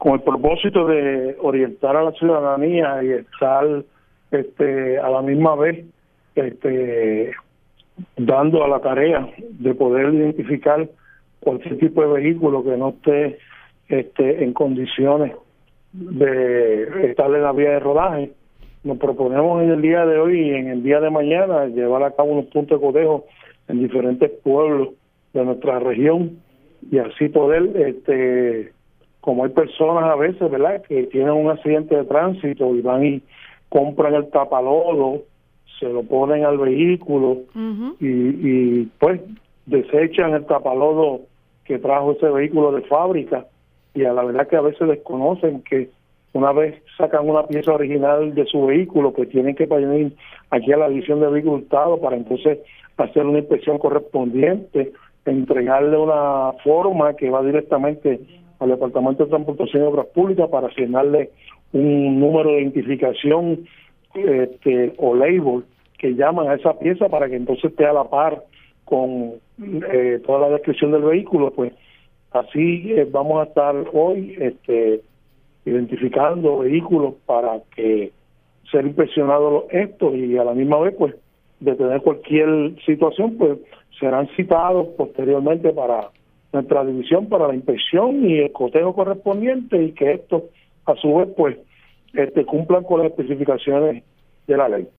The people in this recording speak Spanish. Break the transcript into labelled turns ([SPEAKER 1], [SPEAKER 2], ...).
[SPEAKER 1] con el propósito de orientar a la ciudadanía y estar a la misma vez dando a la tarea de poder identificar cualquier tipo de vehículo que no esté en condiciones de estar en la vía de rodaje. Nos proponemos en el día de hoy y en el día de mañana llevar a cabo unos puntos de cotejo en diferentes pueblos de nuestra región y así poder, como hay personas a veces, ¿verdad?, que tienen un accidente de tránsito y van y compran el tapalodo, se lo ponen al vehículo y pues desechan el tapalodo que trajo ese vehículo de fábrica, y a la verdad que a veces desconocen que una vez sacan una pieza original de su vehículo, pues tienen que venir aquí a la división de vehículos hurtados para entonces hacer una inspección correspondiente, entregarle una forma que va directamente al Departamento de Transportación y Obras Públicas para asignarle un número de identificación o label que llaman a esa pieza para que entonces esté a la par con toda la descripción del vehículo. Pues así vamos a estar hoy identificando vehículos para que ser inspeccionados estos, y a la misma vez pues de tener cualquier situación pues serán citados posteriormente para nuestra división para la inspección y el cotejo correspondiente, y que estos a su vez pues cumplan con las especificaciones de la ley.